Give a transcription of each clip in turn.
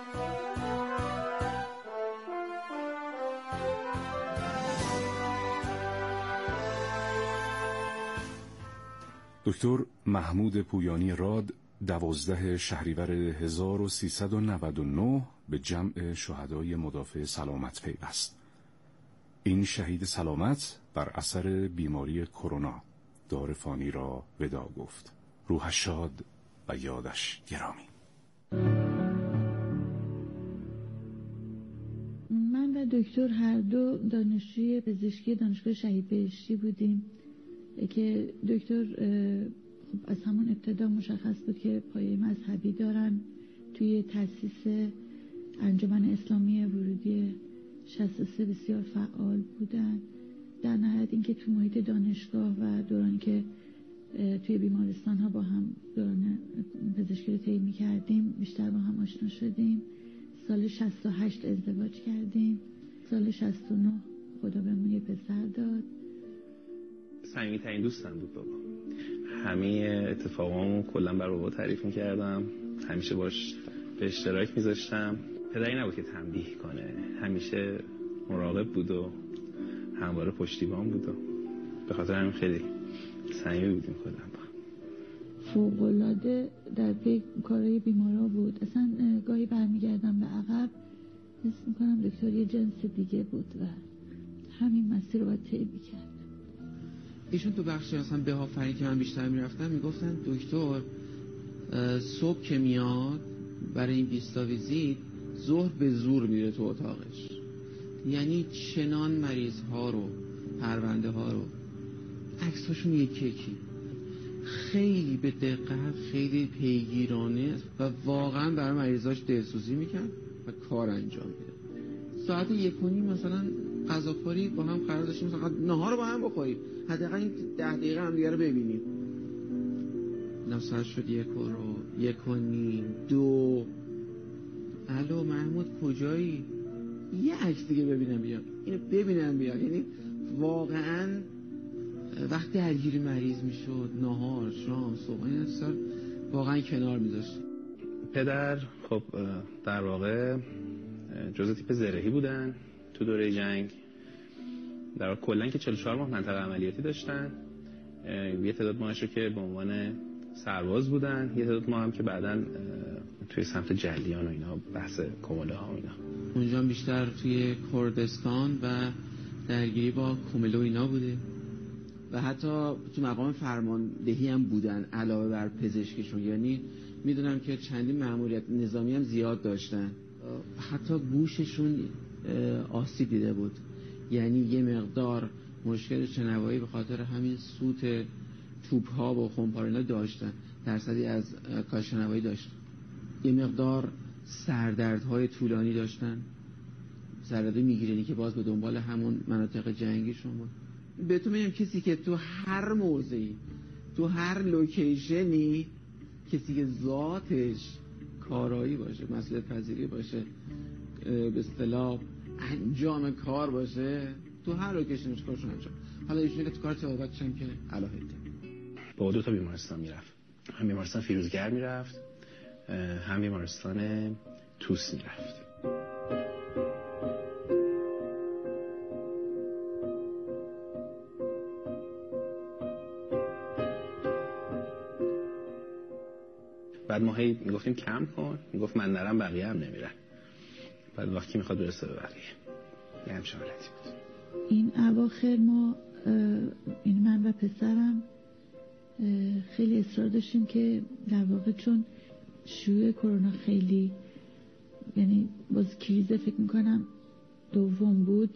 دکتر محمود پویانی راد 12 شهریور 1399 به جمع شهدای مدافع سلامت پیوست. این شهید سلامت بر اثر بیماری کرونا دار فانی را وداع گفت. روحش شاد و یادش گرامی. من و دکتر هر دو دانشجوی پزشکی دانشگاه شهید بهشتی بودیم که دکتر از همون ابتدا مشخص بود که پایه مذهبی دارن. توی تأسیس انجمن اسلامی ورودی 63 بسیار فعال بودن. در نهایت اینکه تو محیط دانشگاه و دورانی که توی بیمارستان ها با هم دوران پزشکی رو طی می‌کردیم بیشتر با هم آشنا شدیم. سال 68 ازدواج کردیم. سال 69 خدا بهمون یه پسر داد. صمیمی‌ترین دوستم بود بابا. همه اتفاقامو کلا بر بابا تعریف می‌کردم. همیشه باش به اشتراک می‌ذاشتم. پدری نبود که تنبیه کنه. همیشه مراقب بود و همواره پشتیبان بود و به خاطر همین خیلی صمیمی بودیم خودم با. فوق‌العاده در پی کارهای بیمارا بود. اصلا گاهی برمیگردم به عقب حس می‌کنم دکتر یه جنس دیگه بود و همین مسیر رو باید طی می‌کرد. ایشون تو بخشی اصلا به آفرین که من بیشتر میرفتم میگفتن دکتر صبح که میاد برای این 20 تا ویزیت ظهر به زور میره تو اتاقش، یعنی چنان مریض ها رو پرونده ها رو عکساشون یکی خیلی به دقت خیلی پیگیرانه و واقعا برای مریضاش دلسوزی میکرد و کار انجام میده. ساعت 1:30 مثلا غذاخوری با هم قرار داشتیم مثلا نهار رو با هم بخوریم، حداقل این 10 دقیقه هم دیگه رو ببینیم. نصر شد 1:01 2. الو محمود کجایی؟ یه عکس دیگه ببینم بیا، اینو ببینم بیا. یعنی واقعا وقتی درگیری مریض میشد نهار شام صبح این اصلا واقعا کنار میذاشت. پدر خب در واقع جزء تیپ زرهی بودن تو دوره جنگ. در واقع کلا که 44 ماه منطقه عملیاتی داشتن. یه تعداد ماهش رو که به عنوان سرباز بودن، یه تعداد ماه هم که بعداً توی سمت جلیان و اینا بحث کموله ها و اینا. اونجا بیشتر توی کردستان و درگیری با کوملو اینا بوده و حتی تو مقام فرماندهی هم بودن علاوه بر پزشکیشون. یعنی میدونم که چندین مأموریت نظامی هم زیاد داشتن. حتی گوششون آسیب دیده بود، یعنی یه مقدار مشکل شنوایی به خاطر همین سوت توپ ها و خمپارینا داشتن. درصدی از کار شنوایی داشتن. یه مقدار سردردهای طولانی داشتن، سردرد میگرنی که باز به دنبال همون مناطق جنگیشون بود. بهتون میگم کسی که تو هر موضعی تو هر لوکیشنی کسی که ذاتش کارایی باشه، مسئولیت پذیری باشه، به اصطلاح انجام کار باشه، تو هر لوکیشنش کارش انجام. حالا ایشون که تو کار تهاجمش هم که علاهده با 2 تا بیمارستان میرفت. هم بیمارستان فیروزگر میرفت، هم بیمارستان توس میرفت. بعد ما هی میگفتیم کم کن، میگفت من نرم بقیه هم نمیرن. بعد وقتی میخواد برسه به بقیه یه همچه حالتی بود. این اواخر ما این من و پسرم خیلی اصرار داشتیم که در واقع چون شیوع کرونا خیلی یعنی باز کریزه فکر میکنم دوم بود،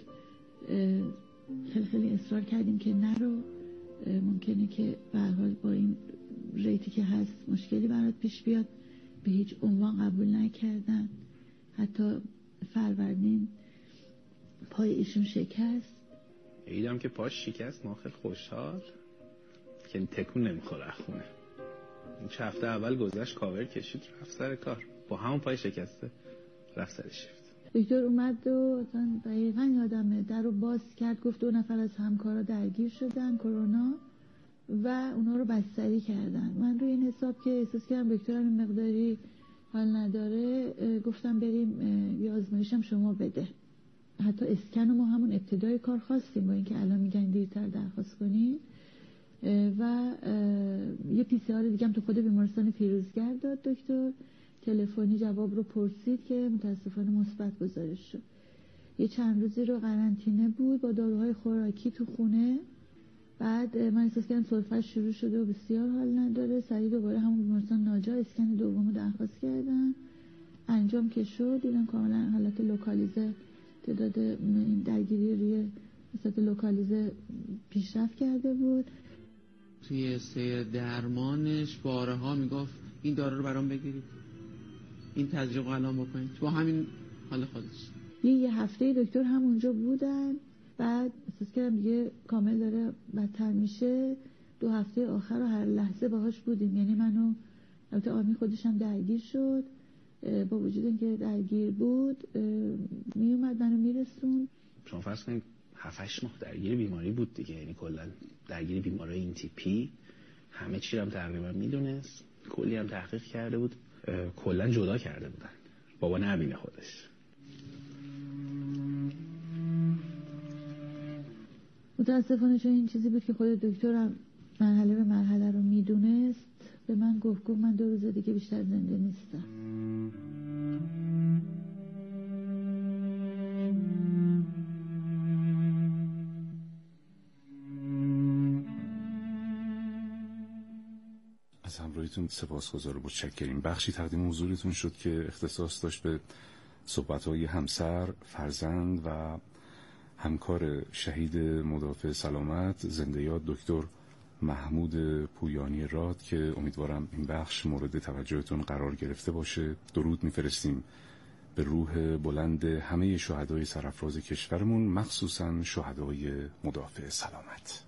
خیلی اصرار کردیم که نرو، ممکنه که به هر حال با این ریتی که هست مشکلی برات پیش بیاد. به هیچ عنوان قبول نکردن. حتی فروردین پای ایشون شکست. ایدم که پاش شکست ما خیلی خوشحال که تکون نمیخوره خونه. این چه هفته اول گذشت کاور کشید رفت سر کار با همون پای شکسته رفت سر شیفت. دکتر اومد و دقیقا یادمه در رو باز کرد، گفت 2 نفر از همکارا درگیر شدن کرونا و اونا رو بستری کردن. من روی این حساب که احساس کردم دکترم این مقداری حال نداره گفتم بریم یه آزمایشم شما بده. حتی اسکن ما همون ابتدای کار خواستیم با اینکه الان میگن دیرتر درخواست کنین و یه PCR دیگه هم تو خود بیمارستان پیروزگر داد دکتر. تلفنی جواب رو پرسید که متاسفانه مثبت گزارش شد. یه چند روزی رو قرنطینه بود با داروهای خوراکی تو خونه. بعد من احساس کردم سرفه‌اش شروع شده و بسیار حال نداره. سریع دوباره همون بیمارستان ناجا اسکن دومو درخواست کردن. انجام که شد دیدم کاملا حالت لوکالیزه، تعداد درگیری روی حالت لوکالیزه پیشرفت کرده بود. توی سیر درمانش بارها میگفت این دارو رو برام بگیرید، این تزریق رو الان بکنید، با همین حال خودش. یه هفته دکتر همونجا بودن. بعد احساس کردم دیگه کامل داره بدتر میشه. 2 هفته آخر رو هر لحظه باهاش بودیم. یعنی منو البته آرمی خودش هم درگیر شد، با وجود اینکه درگیر بود میومد منو میرسون. شما فرض کنید 7-8 ماه درگیر بیماری بود دیگه، یعنی کلا درگیر بیماری این تیپی همه چی هم تقریبا میدونست، کلی هم تحقیق کرده بود، کلا جدا کرده بودن بابا نبینه خودش. متاسفانه چون این چیزی بود که خود دکترم مرحله به مرحله رو میدونست به من گفت من 2 روز دیگه بیشتر زنده نیستم. از همراهیتون سپاسگزار و متشکریم. بخشی تقدیم حضورتون شد که اختصاص داشت به صحبت‌های همسر، فرزند و همکار شهید مدافع سلامت زنده یاد دکتر محمود پویانی راد که امیدوارم این بخش مورد توجهتون قرار گرفته باشه. درود میفرستیم به روح بلند همه شهدای سرافراز کشورمون، مخصوصا شهدای مدافع سلامت.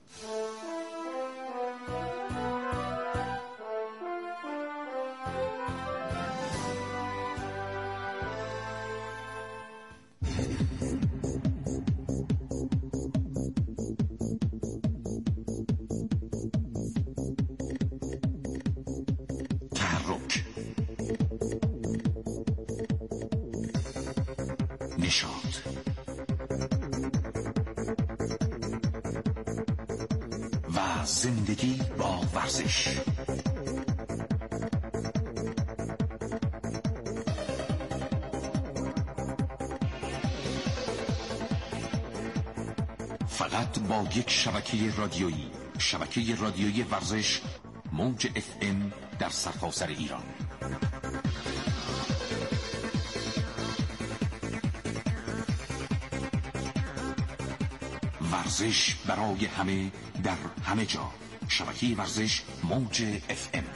و زندگی با ورزش. فقط با یک شبکه رادیویی، شبکه رادیویی ورزش موج FM در سرتاسر ایران. ورزش برای همه در همه جا. شبکه ورزش موج FM.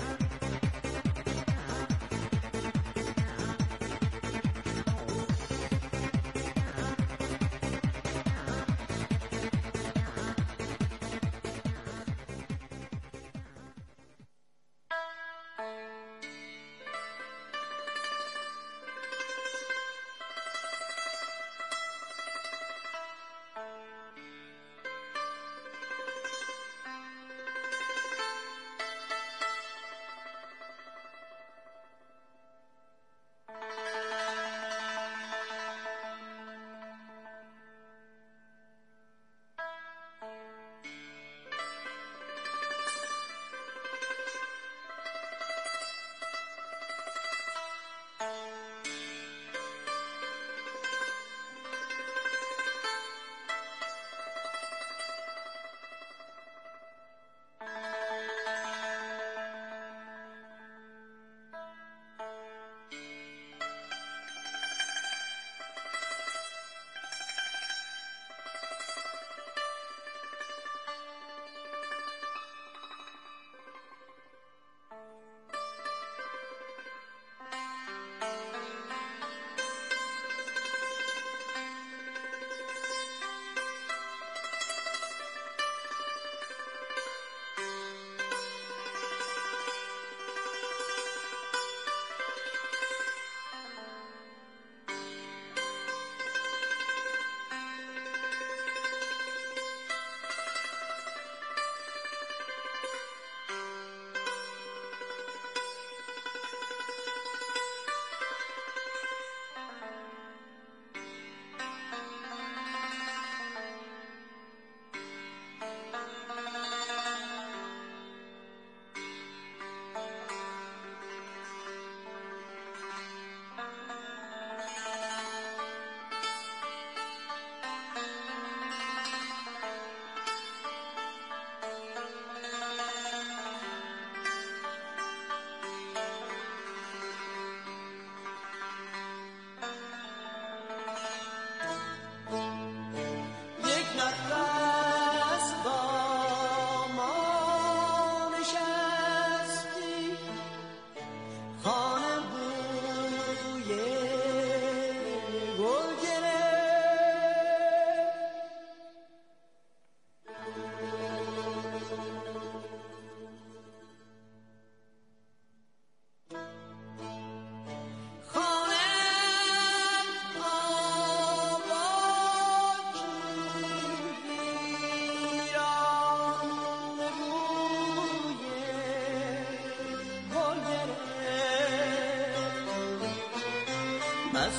از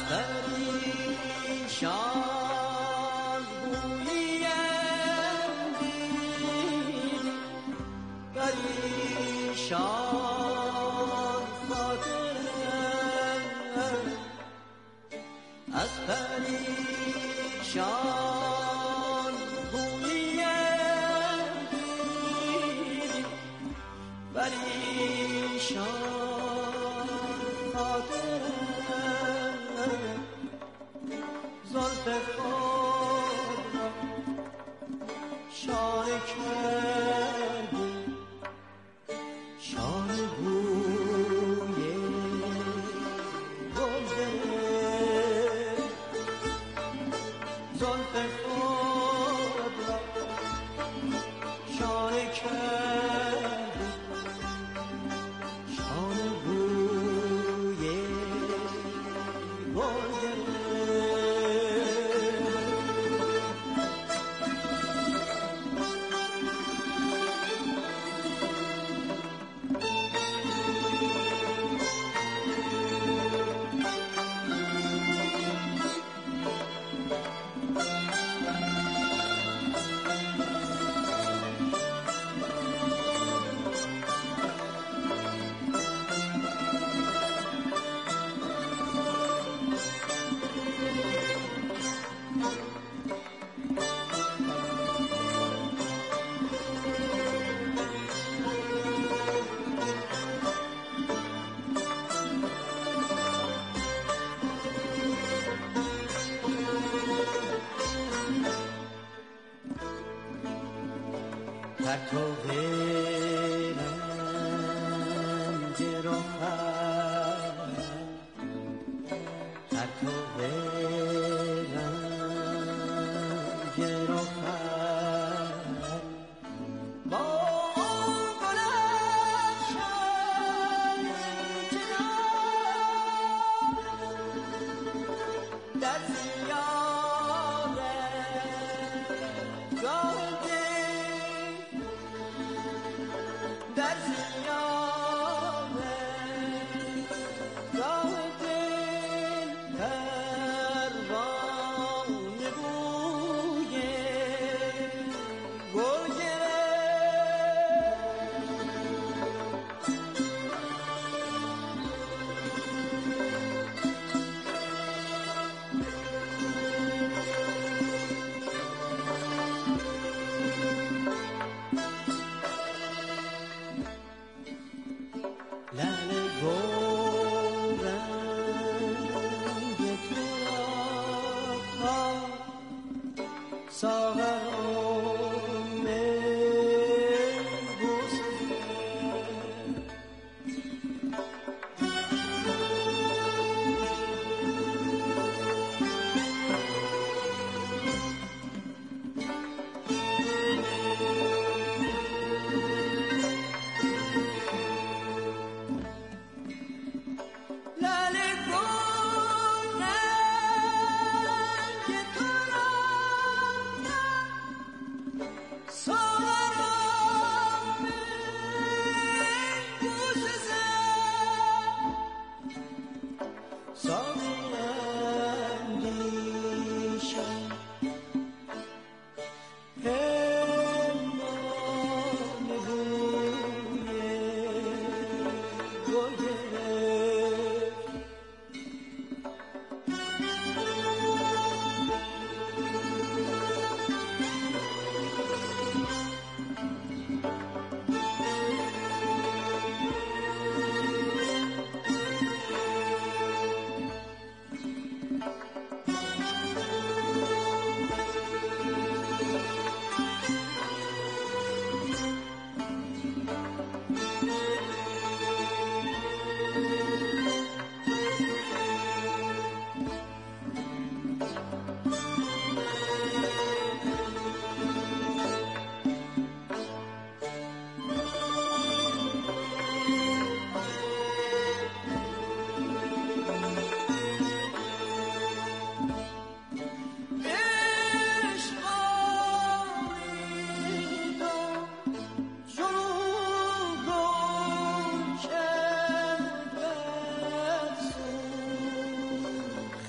پریشان گویم دید پریشان خاطرم از پریشان گویم دید پریشان خاطرم زلف خود را شانه کردی شانه بوی گلزره زلف خود را شانه کردی شانه بوی گلزره پرتو رنج رخت پرتو رنج رخت با گلشن چنان در زیاره گاه در زیاره گاه دل پروانه بوی گل لعل گورنگ تو را ساغر و می بوسه لعل گورنگ تو را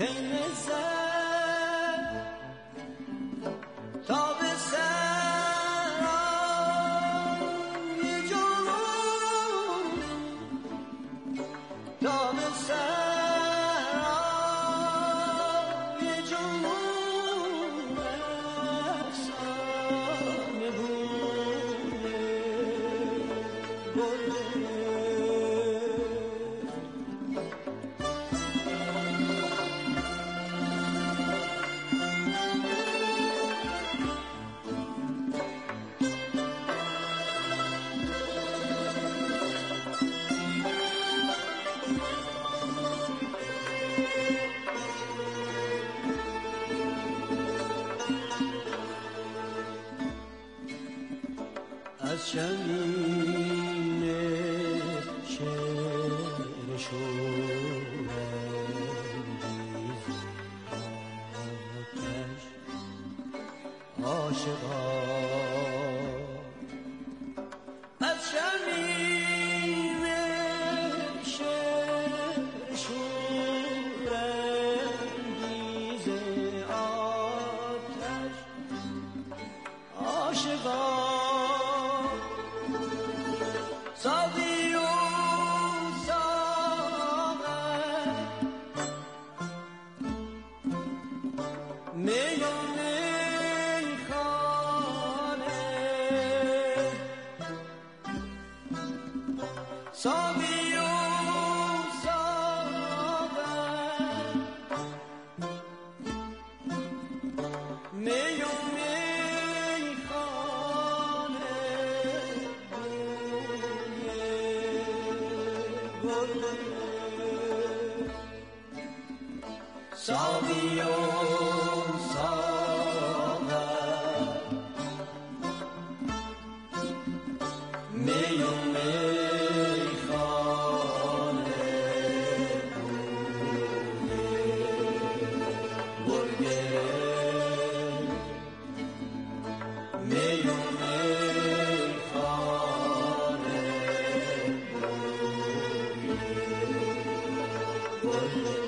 خیمه زد تا به سرای جنون، تا به سرای جنون افسانه بوده گل. از شمیم شعر شورانگیز آتش عاشقان، از شمیم شعر شورانگیز آتش عاشقان، ساقی و ساغر می و میخانه، ساقی و ساغر می و ساقی و ساغر می و میخانه، گل گرفت می و میخانه، گل گرفت.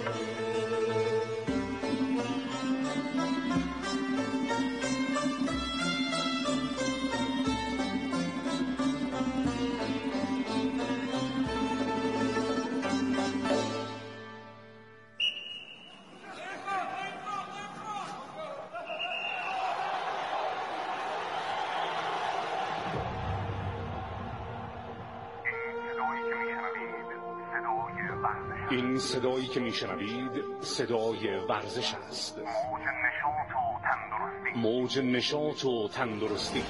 این صدایی که میشنوید صدای ورزش است. موج نشاط و تندرستی.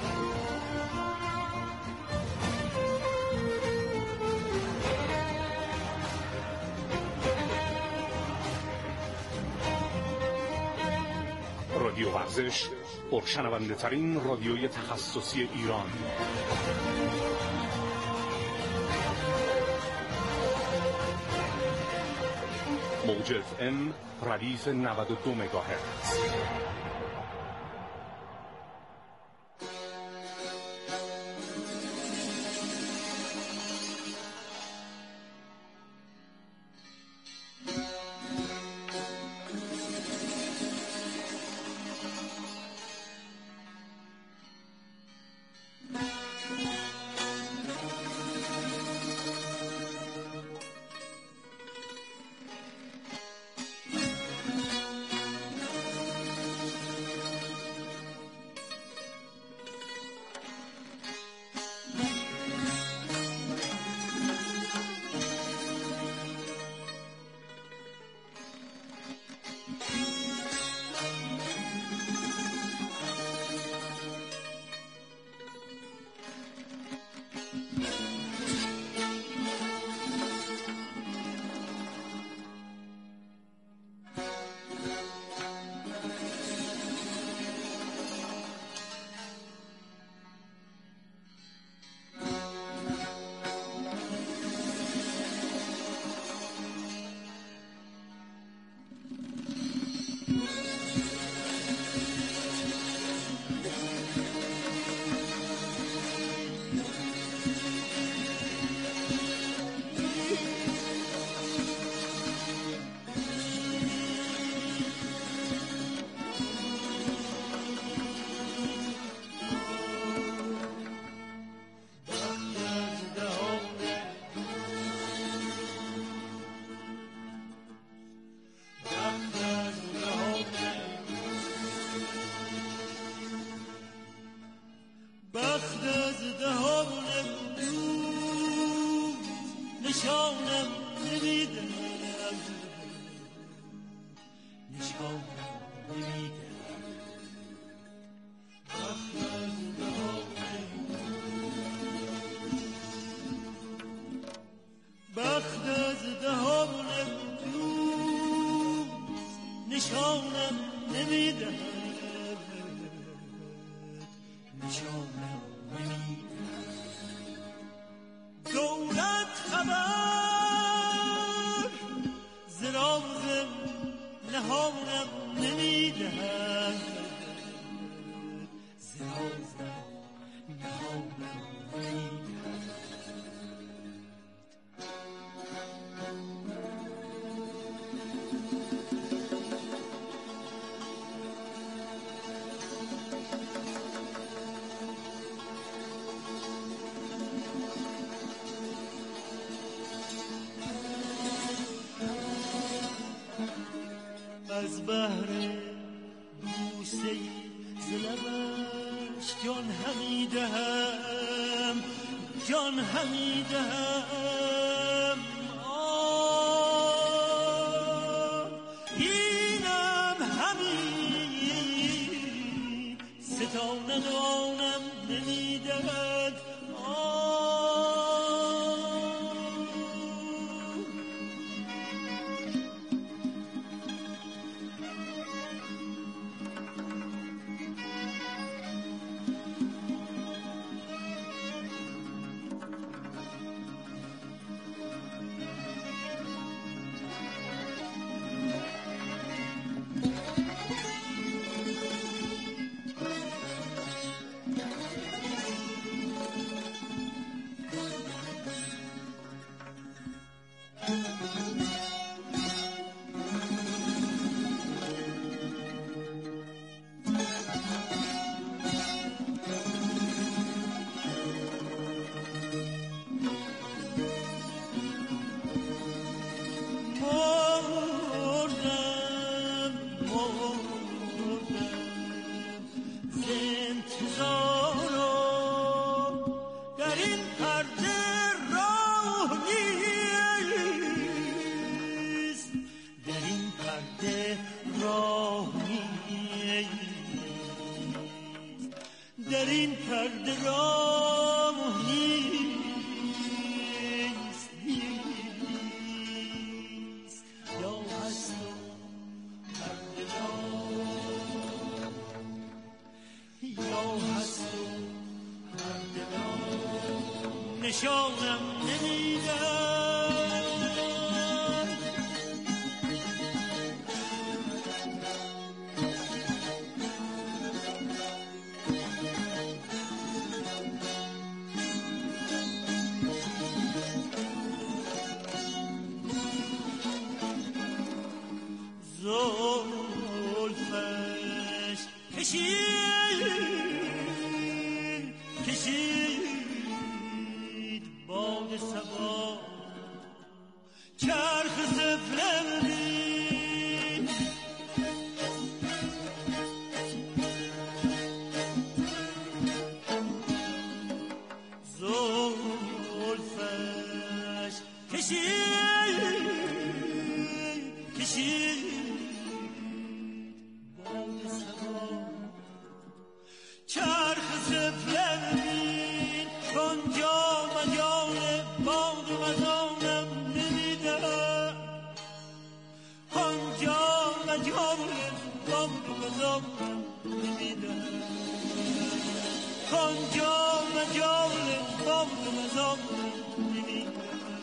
رادیو ورزش، پرشنونده ترین رادیوی تخصصی ایران. موج FM ردیف 92 مگاهرتز. نشانم نمیدهد. بخت از دهان دوست نشانم نمیدهد، نشانم نمیدهد. دولت خبر ز راز نهانم نمیدهد، ز راز نهانم نمیدهد. از بهر بوسه ز لبش جان همی دهم، جان همی دهم. اینم همی ستاند آنم نمیدهد. در این پرده راه نیست، نیست یا هست و پرده راه، یا هست و پرده راه نشانم نمیدهد. زلفش کشید باد صبا، چرخ سفله بدید زلفش کشید چرخ سفله ببین، آنجا مجال باد و مزانم نمیدهد، آنجا مجال باد و مزانم نمیدهد، آنجا مجال باد و مزانم نمیدهد.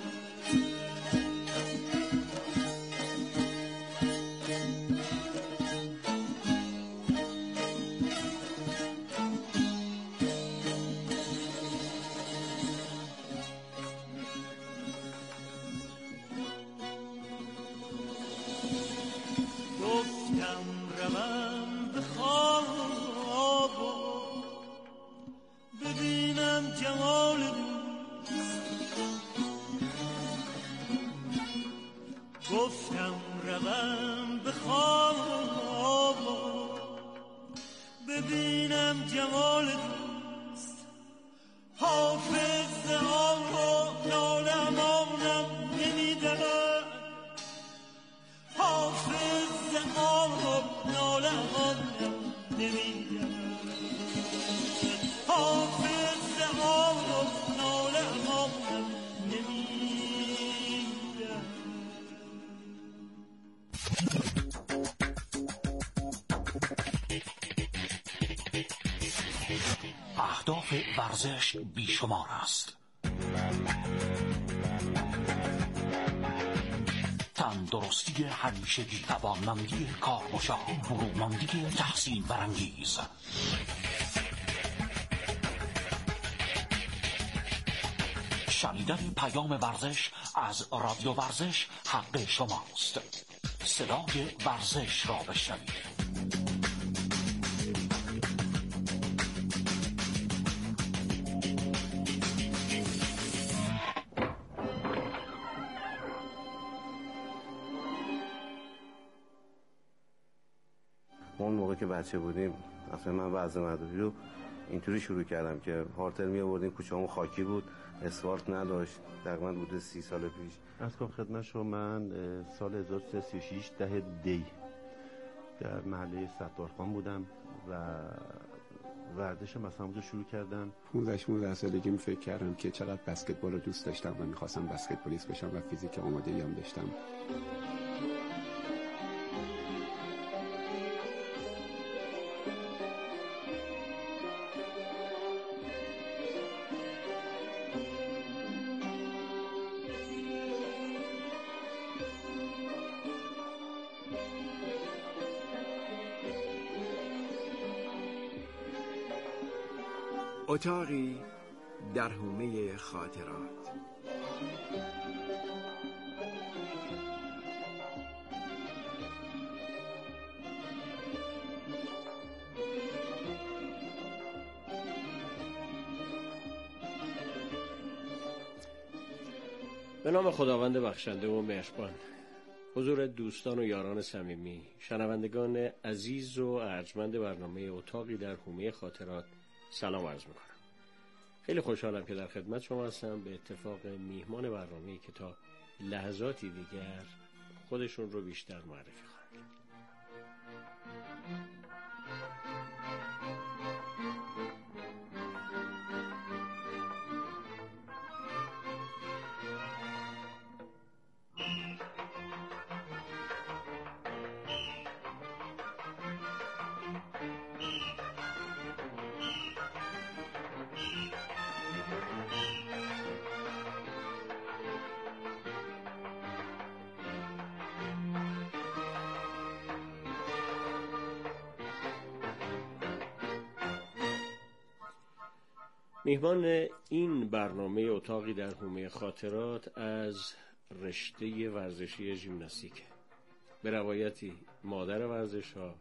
گفتم روم به خواب ببینم جمال دوست، گفتم روم به خواب ببینم جمال دوست، حافظ آن رو نالم آنم نمیدهد، حافظ آن اهداف ورزش بیشمار است. تندرستی همیشگی، توانمندی کارگشا، فروماندی تحسین برانگیز. شنیدن پیام ورزش از رادیو ورزش حق شماست. صدای ورزش را بشنوید. اون موقع که بچه بودیم اصلا من وضع مداری رو اینطوری شروع کردم که هارتل می آوردیم، کوچه‌مون خاکی بود، اسفالت نداشت. تقریبا بوده 30 سال پیش. از کنم خدمت شما، من سال 1336 ده دی در محله ستارخان بودم و ورزش مثلا رو شروع کردم. 15 سالگی فکر کردم که چقدر بسکتبال رو دوست داشتم و میخواستم بسکتبالیست بشم و فیزیک آماده‌ای هم داشتم. اتاقی در حومه خاطرات. به نام خداوند بخشنده و مهربان. حضور دوستان و یاران صمیمی، شنوندگان عزیز و ارجمند برنامه اتاقی در حومه خاطرات، سلام عرض میکنم. خیلی خوشحالم که در خدمت شما هستم به اتفاق میهمان برنامه‌ای که تا لحظاتی دیگر خودشون رو بیشتر معرفی خواهند کرد. میهمان این برنامه اتاقی در حومه خاطرات از رشته ورزشی ژیمناستیک، به روایتی مادر ورزش ها،